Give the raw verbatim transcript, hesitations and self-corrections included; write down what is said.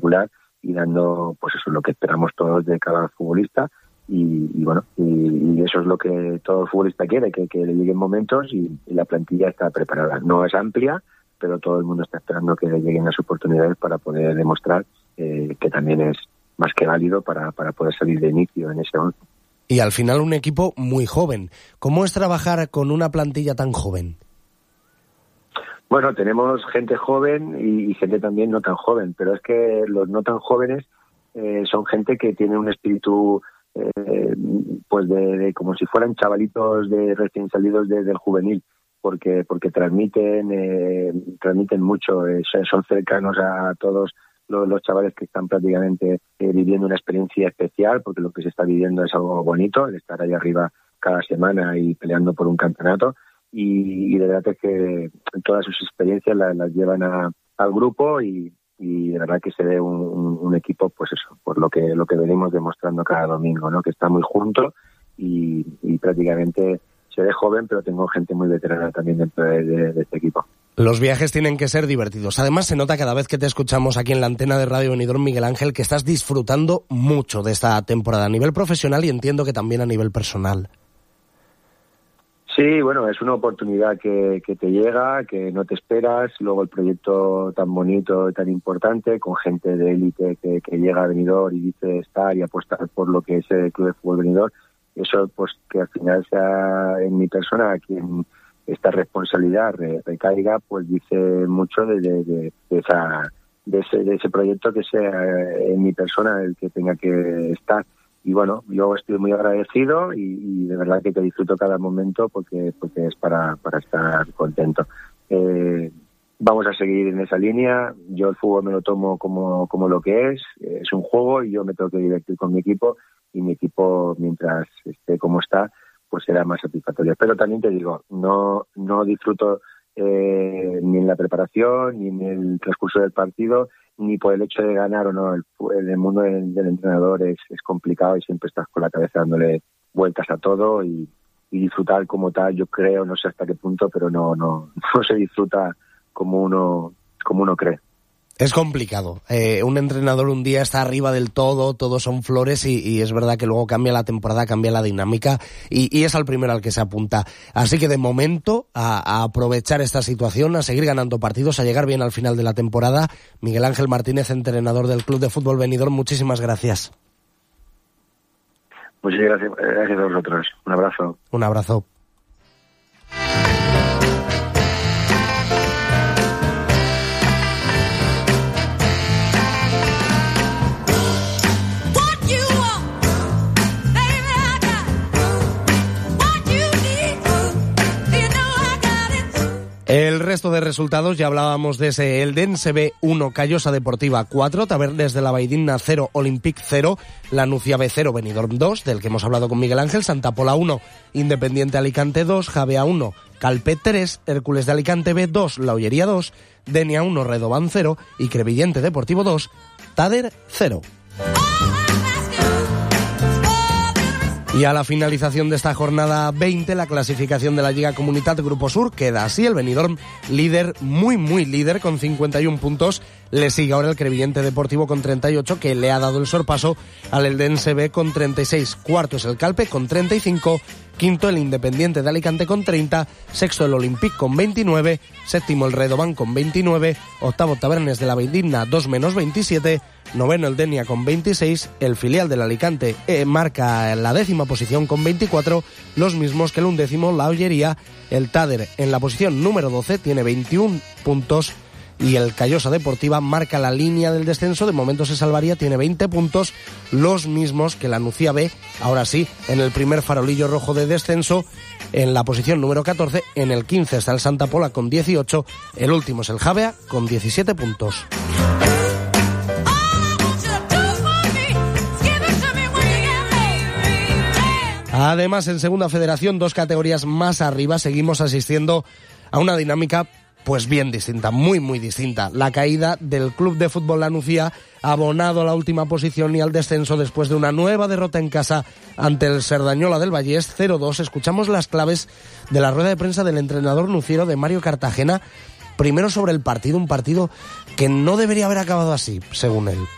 espectacular y dando, pues eso es lo que esperamos todos de cada futbolista. Y, y bueno, y, y eso es lo que todo futbolista quiere, que, que le lleguen momentos y, y la plantilla está preparada. No es amplia, pero todo el mundo está esperando que le lleguen las oportunidades para poder demostrar eh, que también es más que válido para, para poder salir de inicio en ese once. Y al final un equipo muy joven. ¿Cómo es trabajar con una plantilla tan joven? Bueno, tenemos gente joven y, y gente también no tan joven, pero es que los no tan jóvenes eh, son gente que tiene un espíritu Eh, pues de, de como si fueran chavalitos de recién salidos de, del juvenil, porque porque transmiten eh, transmiten mucho, eh, son cercanos a todos los, los chavales que están prácticamente eh, viviendo una experiencia especial, porque lo que se está viviendo es algo bonito, el estar ahí arriba cada semana y peleando por un campeonato, y, y de verdad es que todas sus experiencias las, las llevan a, al grupo y y de verdad que se ve un, un, un equipo, pues eso, por lo que lo que venimos demostrando cada domingo, ¿no? Que está muy junto y, y prácticamente se ve joven, pero tengo gente muy veterana también dentro de, de, de este equipo. Los viajes tienen que ser divertidos. Además, se nota cada vez que te escuchamos aquí en la antena de Radio Benidorm, Miguel Ángel, que estás disfrutando mucho de esta temporada a nivel profesional y entiendo que también a nivel personal. Sí, bueno, es una oportunidad que, que te llega, que no te esperas, luego el proyecto tan bonito, tan importante, con gente de élite que, que llega a Benidorm y dice estar y apostar por lo que es el Club de Fútbol Benidorm, eso pues que al final sea en mi persona a quien esta responsabilidad re, recaiga, pues dice mucho de, de, de, de, esa, de, ese, de ese proyecto que sea en mi persona el que tenga que estar. Y bueno, yo estoy muy agradecido y, y de verdad que te disfruto cada momento porque porque es para, para estar contento. Eh, vamos a seguir en esa línea. Yo el fútbol me lo tomo como, como lo que es. Es un juego y yo me tengo que divertir con mi equipo y mi equipo, mientras esté como está, pues será más satisfactorio. Pero también te digo, no, no disfruto eh, ni en la preparación ni en el transcurso del partido, ni por el hecho de ganar o no. El, el mundo del, del entrenador es, es complicado y siempre estás con la cabeza dándole vueltas a todo y, y disfrutar como tal, yo creo, no sé hasta qué punto, pero no no no se disfruta como uno como uno cree. Es complicado. Eh, un entrenador un día está arriba del todo, todos son flores y, y es verdad que luego cambia la temporada, cambia la dinámica y, y es al primero al que se apunta. Así que de momento a, a aprovechar esta situación, a seguir ganando partidos, a llegar bien al final de la temporada. Miguel Ángel Martínez, entrenador del Club de Fútbol Benidorm, muchísimas gracias. Muchas gracias, gracias a vosotros. Un abrazo. Un abrazo. El resto de resultados, ya hablábamos de ese Eldense B uno, Callosa Deportiva cuatro, Tabernes de la Valldigna cero, Olympique cero, Lanucia B cero, Benidorm dos, del que hemos hablado con Miguel Ángel, Santa Pola uno, Independiente Alicante dos, Javea uno, Calpet tres, Hércules de Alicante B dos, La Ollería dos, Denia uno, Redován cero y Crevillente Deportivo dos, Tader cero. Y a la finalización de esta jornada veinte, la clasificación de la Lliga Comunitat Grupo Sur queda así. El Benidorm líder, muy muy líder, con cincuenta y uno puntos. Le sigue ahora el Crevillente Deportivo con treinta y ocho, que le ha dado el sorpaso al Eldense B con treinta y seis. Cuarto es el Calpe con treinta y cinco. Quinto el Independiente de Alicante con treinta. Sexto el Olympique con veintinueve. Séptimo el Redován con veintinueve. Octavo Tabernes de la Valldigna dos menos veintisiete. Noveno el Denia con veintiséis. El filial del Alicante eh, marca la décima posición con veinticuatro. Los mismos que el undécimo, La Ollería. El Tader en la posición número doce tiene veintiún puntos. Y el Callosa Deportiva marca la línea del descenso. De momento se salvaría, tiene veinte puntos, los mismos que la Nucía B. Ahora sí, en el primer farolillo rojo de descenso, en la posición número catorce. En el quince está el Santa Pola con dieciocho. El último es el Javea con diecisiete puntos. Además, en Segunda Federación, dos categorías más arriba, seguimos asistiendo a una dinámica pues bien distinta, muy muy distinta. La caída del Club de Fútbol La Nucía, abonado a la última posición y al descenso después de una nueva derrota en casa ante el Cerdañola del Vallés cero dos. Escuchamos las claves de la rueda de prensa del entrenador nuciero, de Mario Cartagena. Primero sobre el partido, un partido que no debería haber acabado así, según él.